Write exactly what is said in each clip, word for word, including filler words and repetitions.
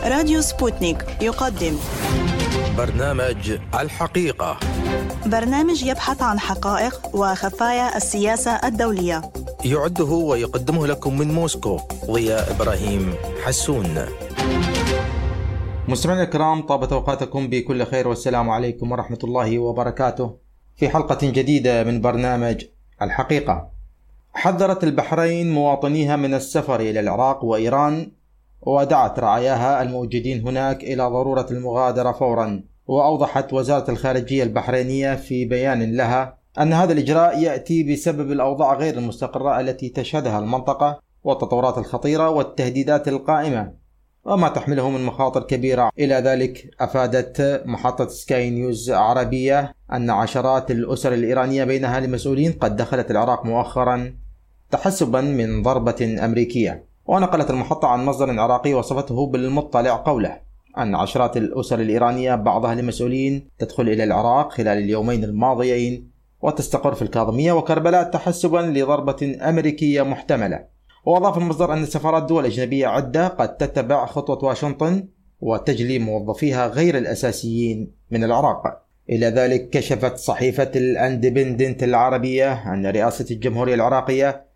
راديو سبوتنيك يقدم برنامج الحقيقة، برنامج يبحث عن حقائق وخفايا السياسة الدولية. يعده ويقدمه لكم من موسكو ضياء إبراهيم حسون. مستمعينا الكرام، طابت أوقاتكم بكل خير والسلام عليكم ورحمة الله وبركاته. في حلقة جديدة من برنامج الحقيقة. حذرت البحرين مواطنيها من السفر إلى العراق وإيران، ودعت رعاياها الموجودين هناك إلى ضرورة المغادرة فورا. وأوضحت وزارة الخارجية البحرينية في بيان لها أن هذا الإجراء يأتي بسبب الأوضاع غير المستقرة التي تشهدها المنطقة والتطورات الخطيرة والتهديدات القائمة وما تحمله من مخاطر كبيرة. إلى ذلك أفادت محطة سكاي نيوز عربية أن عشرات الأسر الإيرانية بينها لمسؤولين قد دخلت العراق مؤخرا تحسبا من ضربة أمريكية. ونقلت المحطة عن مصدر عراقي وصفته بالمطلع قوله أن عشرات الأسر الإيرانية بعضها لمسؤولين تدخل إلى العراق خلال اليومين الماضيين وتستقر في الكاظمية وكربلاء تحسبا لضربة أمريكية محتملة. وأضاف المصدر أن سفارات دول أجنبية عدة قد تتبع خطوة واشنطن وتجلي موظفيها غير الأساسيين من العراق. إلى ذلك كشفت صحيفة الأندبندنت العربية أن رئاسة الجمهورية العراقية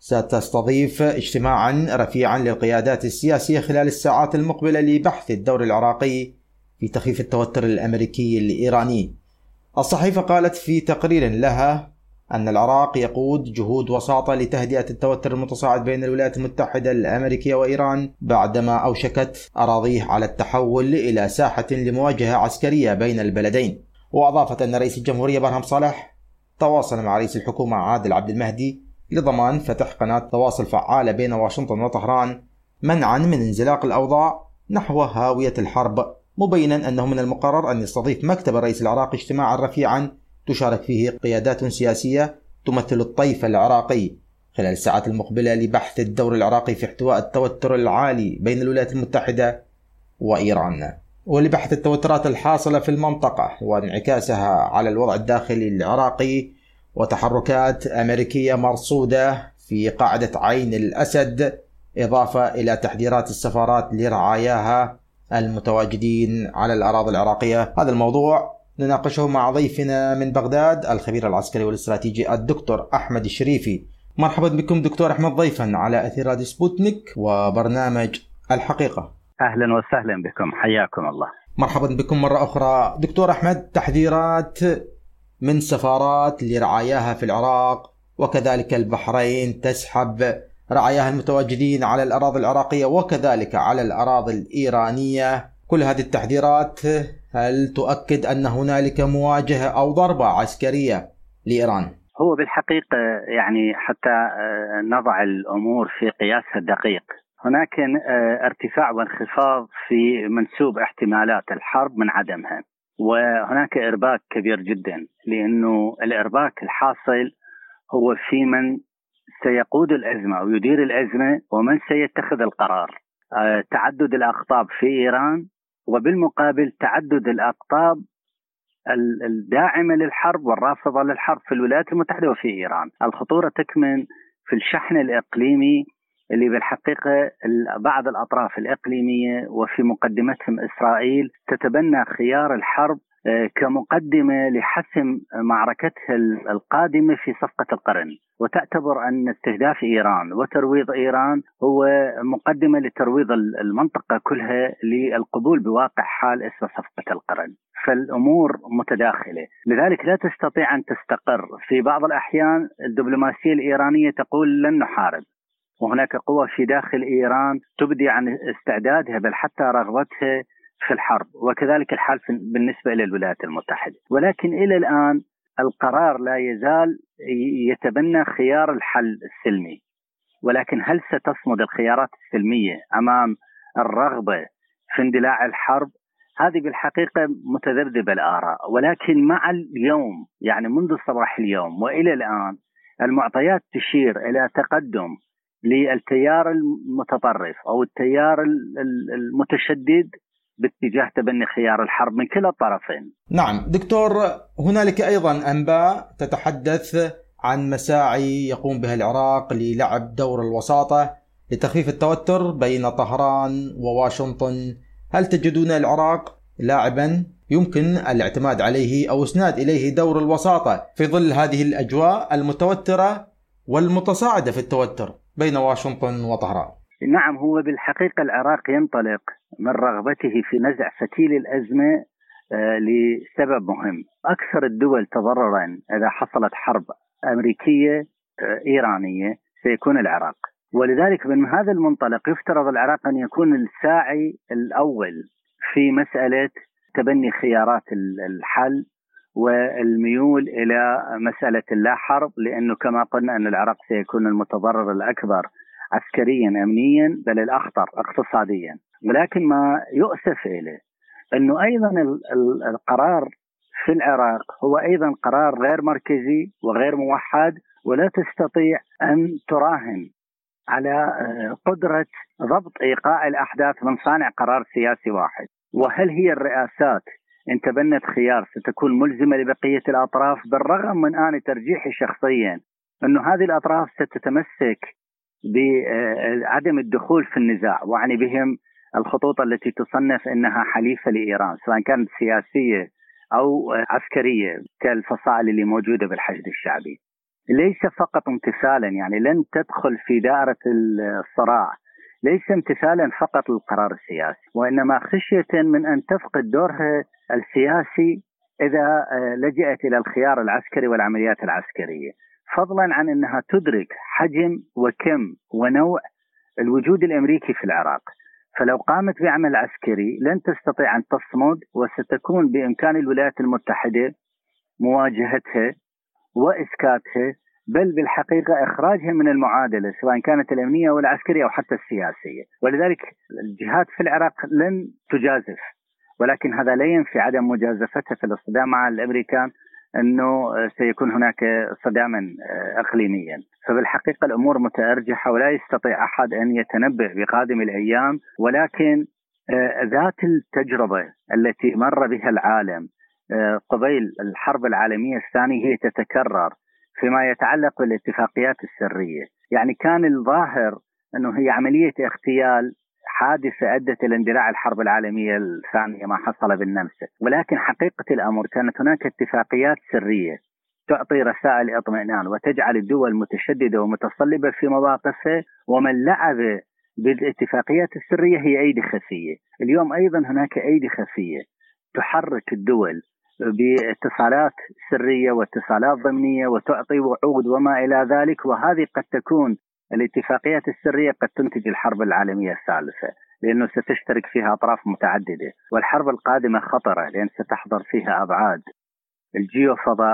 ستستضيف اجتماعا رفيعا للقيادات السياسية خلال الساعات المقبلة لبحث الدور العراقي في تخفيف التوتر الأمريكي الإيراني. الصحيفة قالت في تقرير لها أن العراق يقود جهود وساطة لتهدئة التوتر المتصاعد بين الولايات المتحدة الأمريكية وإيران بعدما أوشكت أراضيه على التحول إلى ساحة لمواجهة عسكرية بين البلدين. وأضافت أن رئيس الجمهورية برهم صالح تواصل مع رئيس الحكومة عادل عبد المهدي لضمان فتح قناة تواصل فعالة بين واشنطن وطهران منعا من انزلاق الأوضاع نحو هاوية الحرب، مبينا أنه من المقرر أن يستضيف مكتب الرئيس العراقي اجتماعا رفيعا تشارك فيه قيادات سياسية تمثل الطيف العراقي خلال الساعات المقبلة لبحث الدور العراقي في احتواء التوتر العالي بين الولايات المتحدة وإيران، ولبحث التوترات الحاصلة في المنطقة وانعكاسها على الوضع الداخلي العراقي وتحركات أمريكية مرصودة في قاعدة عين الأسد، إضافة إلى تحذيرات السفارات لرعاياها المتواجدين على الأراضي العراقية. هذا الموضوع نناقشه مع ضيفنا من بغداد الخبير العسكري والاستراتيجي الدكتور أحمد الشريفي. مرحبا بكم دكتور أحمد ضيفا على أثير راديو سبوتنيك وبرنامج الحقيقة. أهلا وسهلا بكم، حياكم الله. مرحبا بكم مرة أخرى دكتور أحمد. تحذيرات من سفارات لرعاياها في العراق وكذلك البحرين تسحب رعاياها المتواجدين على الأراضي العراقية وكذلك على الأراضي الإيرانية. كل هذه التحذيرات هل تؤكد أن هنالك مواجهة أو ضربة عسكرية لإيران؟ هو بالحقيقة يعني حتى نضع الأمور في قياسها الدقيق، هناك ارتفاع وانخفاض في منسوب احتمالات الحرب من عدمها، وهناك إرباك كبير جدا، لأنه الإرباك الحاصل هو في من سيقود الأزمة أو يدير الأزمة ومن سيتخذ القرار. أه تعدد الأقطاب في إيران، وبالمقابل تعدد الأقطاب الداعمة للحرب والرافضة للحرب في الولايات المتحدة وفي إيران. الخطورة تكمن في الشحن الإقليمي اللي بالحقيقة بعض الأطراف الإقليمية وفي مقدمتهم إسرائيل تتبنى خيار الحرب كمقدمة لحسم معركتها القادمة في صفقة القرن، وتعتبر أن استهداف إيران وترويض إيران هو مقدمة لترويض المنطقة كلها للقبول بواقع حال اسمه صفقة القرن. فالأمور متداخلة، لذلك لا تستطيع أن تستقر. في بعض الأحيان الدبلوماسية الإيرانية تقول لن نحارب، وهناك قوى في داخل إيران تبدي عن استعدادها بل حتى رغبتها في الحرب، وكذلك الحال بالنسبة إلى الولايات المتحدة. ولكن إلى الآن القرار لا يزال يتبنى خيار الحل السلمي، ولكن هل ستصمد الخيارات السلمية أمام الرغبة في اندلاع الحرب؟ هذه بالحقيقة متذبذبة الآراء. ولكن مع اليوم يعني منذ صباح اليوم وإلى الآن المعطيات تشير إلى تقدم للتيار المتطرف أو التيار المتشدد باتجاه تبني خيار الحرب من كلا الطرفين. نعم دكتور، هنالك أيضا أنباء تتحدث عن مساعي يقوم بها العراق للعب دور الوساطة لتخفيف التوتر بين طهران وواشنطن هل تجدون العراق لاعبا يمكن الاعتماد عليه أو إسناد إليه دور الوساطة في ظل هذه الأجواء المتوترة والمتصاعدة في التوتر بين واشنطن وطهران؟ نعم، هو بالحقيقة العراق ينطلق من رغبته في نزع فتيل الأزمة لسبب مهم. أكثر الدول تضررا إذا حصلت حرب أمريكية إيرانية سيكون العراق، ولذلك من هذا المنطلق يفترض العراق أن يكون الساعي الأول في مسألة تبني خيارات الحل والميول إلى مسألة اللا حرب، لأنه كما قلنا أن العراق سيكون المتضرر الأكبر عسكريا أمنيا بل الأخطر اقتصاديا. ولكن ما يؤسف إليه أنه أيضا القرار في العراق هو أيضا قرار غير مركزي وغير موحد، ولا تستطيع أن تراهن على قدرة ضبط إيقاع الأحداث من صانع قرار سياسي واحد. وهل هي الرئاسات إن تبنت خيار ستكون ملزمة لبقية الأطراف، بالرغم من أن ترجيحي شخصيا أنه هذه الأطراف ستتمسك بعدم الدخول في النزاع، وعني بهم الخطوط التي تصنف أنها حليفة لإيران سواء كانت سياسية أو عسكرية كالفصائل اللي موجودة بالحشد الشعبي، ليس فقط امتثالا، يعني لن تدخل في دائرة الصراع، ليس امتثالا فقط للقرار السياسي، وإنما خشية من أن تفقد دورها السياسي إذا لجأت إلى الخيار العسكري والعمليات العسكرية، فضلا عن أنها تدرك حجم وكم ونوع الوجود الأمريكي في العراق. فلو قامت بعمل عسكري لن تستطيع أن تصمد، وستكون بإمكان الولايات المتحدة مواجهتها وإسكاتها، بل بالحقيقة إخراجها من المعادلة سواء كانت الأمنية أو العسكرية أو حتى السياسية. ولذلك الجهات في العراق لن تجازف، ولكن هذا لا ينفي عدم مجازفتها في الصدام مع الأمريكان أنه سيكون هناك صداما إقليميا. فبالحقيقة الأمور متأرجحة ولا يستطيع أحد أن يتنبأ بقادم الأيام، ولكن ذات التجربة التي مر بها العالم قبيل الحرب العالمية الثانية هي تتكرر فيما يتعلق بالاتفاقيات السرية. يعني كان الظاهر أنه هي عملية اغتيال حادثة أدت إلى اندلاع الحرب العالمية الثانية ما حصل بالنمسا، ولكن حقيقة الأمر كانت هناك اتفاقيات سرية تعطي رسائل اطمئنان وتجعل الدول متشددة ومتصلبة في مواقفها، ومن لعب بالاتفاقيات السرية هي أيدي خفية. اليوم أيضا هناك أيدي خفية تحرك الدول باتصالات سرية واتصالات ضمنية وتعطي وعود وما إلى ذلك، وهذه قد تكون الاتفاقيات السرية قد تنتج الحرب العالمية الثالثة، لأنه ستشترك فيها أطراف متعددة، والحرب القادمة خطرة لأن ستحضر فيها أبعاد الجيو فضاء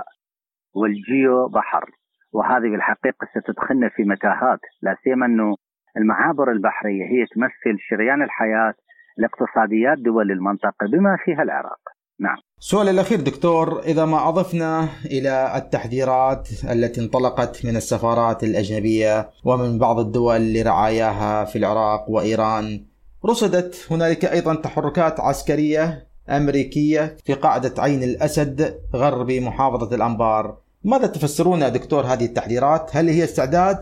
والجيو بحر، وهذه بالحقيقة ستدخلنا في متاهات، لا سيما أنه المعابر البحرية هي تمثل شريان الحياة لاقتصاديات دول المنطقة بما فيها العراق. نعم. السؤال الأخير دكتور، إذا ما أضفنا إلى التحذيرات التي انطلقت من السفارات الأجنبية ومن بعض الدول لرعاياها في العراق وإيران، رصدت هنالك أيضا تحركات عسكرية أمريكية في قاعدة عين الأسد غربي محافظة الأنبار. ماذا تفسرون يا دكتور هذه التحذيرات؟ هل هي استعداد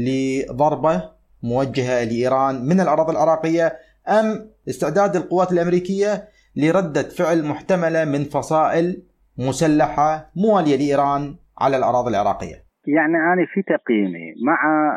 لضربة موجهة لإيران من الأراضي العراقية، أم استعداد القوات الأمريكية لردة فعل محتملة من فصائل مسلحة موالية لإيران على الأراضي العراقية؟ يعني أنا في تقييمي مع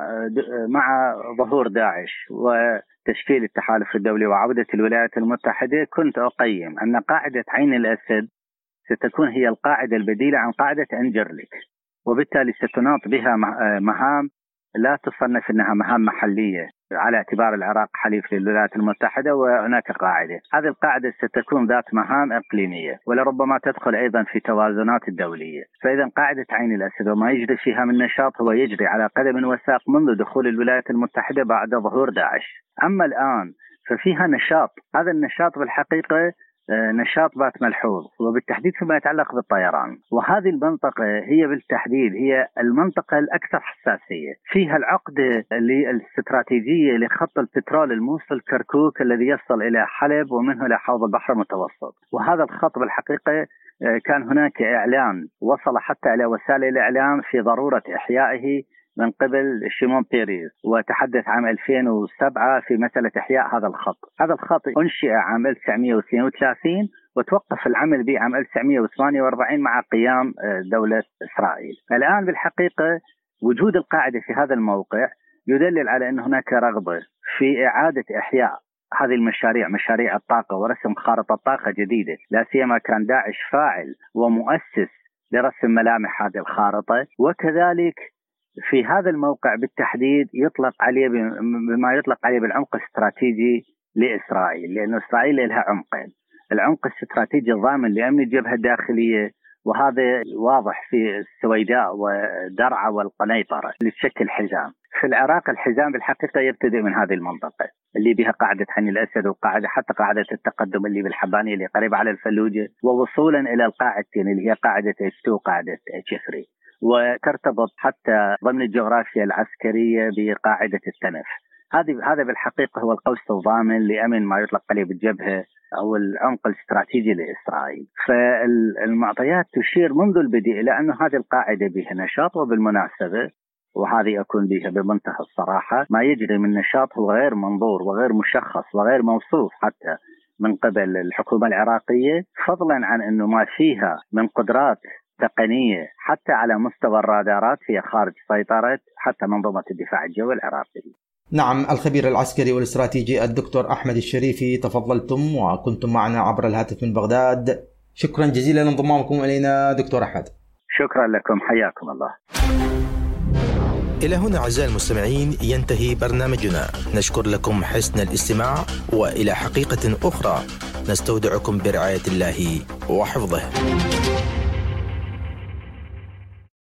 مع ظهور داعش وتشكيل التحالف الدولي وعودة الولايات المتحدة، كنت أقيم أن قاعدة عين الأسد ستكون هي القاعدة البديلة عن قاعدة أنجرليك، وبالتالي ستناط بها مهام لا تصنف أنها مهام محلية على اعتبار العراق حليف للولايات المتحدة وهناك قاعدة. هذه القاعدة ستكون ذات مهام إقليمية ولربما تدخل أيضا في توازنات الدولية. فإذا قاعدة عين الأسد وما يجري فيها من نشاط هو يجري على قدم وساق منذ دخول الولايات المتحدة بعد ظهور داعش. أما الآن ففيها نشاط، هذا النشاط بالحقيقة نشاط بات ملحوظ، وبالتحديد فيما يتعلق بالطيران، وهذه المنطقة هي بالتحديد هي المنطقة الأكثر حساسية، فيها العقدة الاستراتيجية لخط البترول الموصل كركوك الذي يصل إلى حلب ومنه إلى حوض البحر المتوسط. وهذا الخط بالحقيقة كان هناك إعلان وصل حتى إلى وسائل الإعلام في ضرورة إحيائه من قبل شيمون بيريز، وتحدث عام ألفين وسبعة في مسألة إحياء هذا الخط. هذا الخط أنشئ عام ألف وتسعمائة واثنين وثلاثين وتوقف العمل به عام ألف وتسعمائة وثمانية وأربعين مع قيام دولة إسرائيل. الآن بالحقيقة وجود القاعدة في هذا الموقع يدلل على أن هناك رغبة في إعادة إحياء هذه المشاريع، مشاريع الطاقة، ورسم خارطة طاقة جديدة، لا سيما كان داعش فاعل ومؤسس لرسم ملامح هذه الخارطة. وكذلك في هذا الموقع بالتحديد يطلق عليه بما يطلق عليه بالعمق الاستراتيجي لإسرائيل، لأن إسرائيل لها عمقين: العمق الاستراتيجي الضامن لأمن الجبهة الداخلية، وهذا واضح في السويداء ودرعا والقنيطرة اللي تشكل حزام. في العراق الحزام بالحقيقة يبتدئ من هذه المنطقة اللي بها قاعدة حني الأسد وقاعدة حتى قاعدة التقدم اللي بالحبانية اللي قريبة على الفلوجة، ووصولا إلى القاعدتين اللي هي قاعدة اتش اثنين وقاعدة اتش ثلاثة، وترتبط حتى ضمن الجغرافيا العسكرية بقاعدة التنف. هذه هذا بالحقيقة هو القوس الضامن لأمن ما يطلق عليه بالجبهة أو العمق الاستراتيجي لإسرائيل. فالمعطيات تشير منذ البدء إلى أن هذه القاعدة بها نشاط، وبالمناسبة وهذه أكون بها بمنتهى الصراحة، ما يجري من نشاط هو غير منظور وغير مشخص وغير موصوف حتى من قبل الحكومة العراقية، فضلا عن أنه ما فيها من قدرات تقنية حتى على مستوى الرادارات هي خارج سيطرة حتى منظومة الدفاع الجوي العراقي. نعم، الخبير العسكري والاستراتيجي الدكتور أحمد الشريفي، تفضلتم وكنتم معنا عبر الهاتف من بغداد. شكرا جزيلا لانضمامكم إلينا دكتور أحمد. شكرا لكم، حياكم الله. إلى هنا أعزائي المستمعين ينتهي برنامجنا، نشكر لكم حسن الاستماع، وإلى حقيقة أخرى نستودعكم برعاية الله وحفظه.